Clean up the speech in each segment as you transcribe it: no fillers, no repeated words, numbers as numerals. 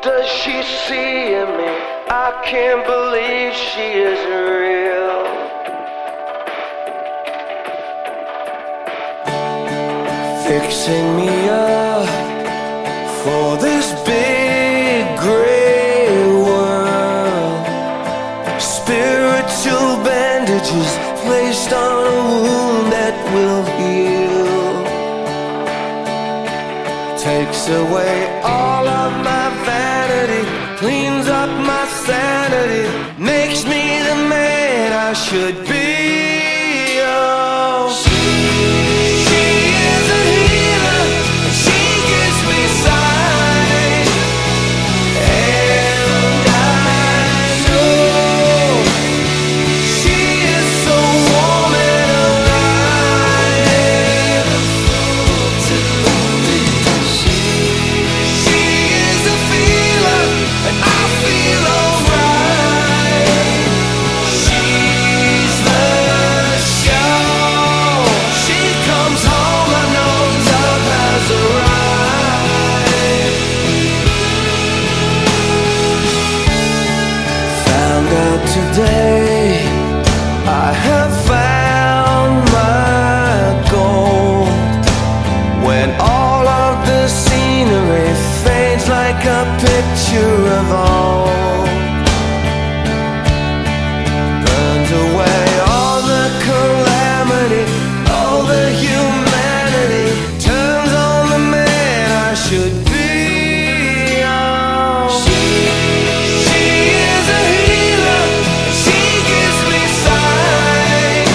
does she see in me? I can't believe she is real. Fixing me up for this big gray world. Spiritual bandages placed on a wound that will heal. Takes away all of my vanity, cleans up my sanity, makes me the man I should be. Oh, she is a healer, she gives me sight, and I know she is so warm and alive. She is a feeler, and I feel alright. She's the show. She comes home, I know love has arrived. Found out today I have found my goal. When all of the scenery fades like a picture of old, burns away all the calamity, all the humanity, turns on the man I should be. Oh, she is a healer, she gives me sight,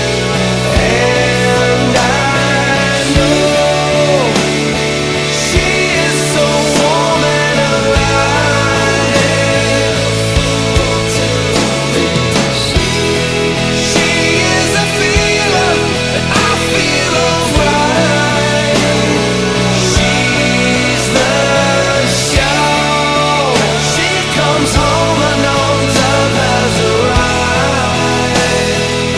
and I know she is so warm and alive. She is a feeler, and I feel alright. She's the show. She comes home, I know love has arrived.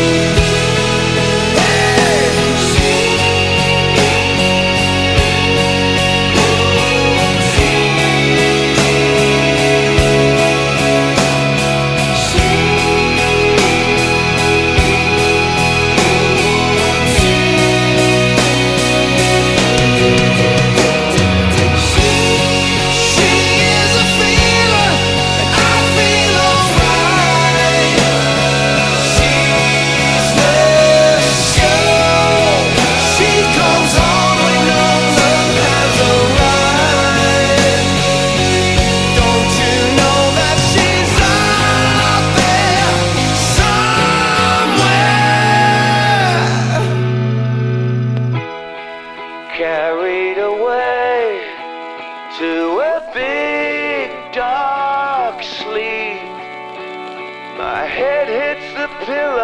She is a feeler, and I feel alright. She's the show. She comes home, we know love has arrived. Don't you know that she's out there somewhere? Carried away to a big dark sleep. My head hits the pillow.